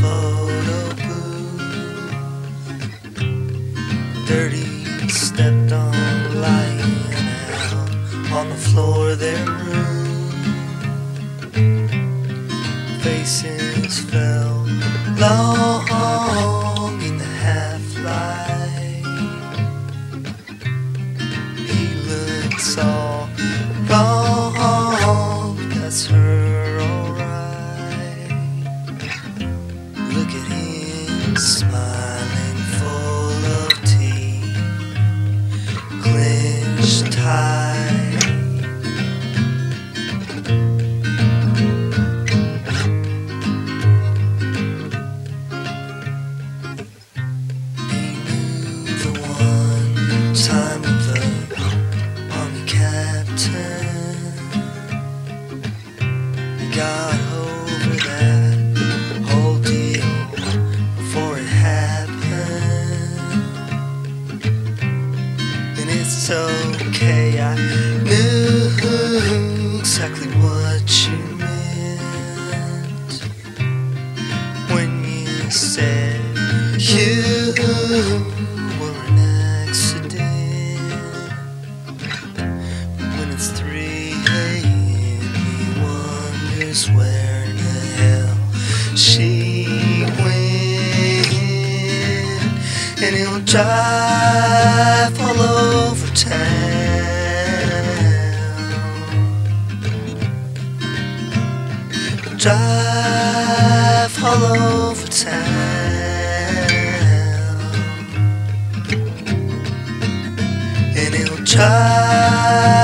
photo booth. Dirty stepped on, lying out on the floor of their room. Faces fell long in the half-light. He looks all wrong, that's her alright. Look at him smiling, full of teeth, clenched tight. Time with the army captain, got over that whole deal before it happened. And it's okay, I knew exactly what you meant when you said you were an accident. When it's 3 a.m. he wonders where in the hell she went. And he'll drive all over town, drive all over town, and he'll drive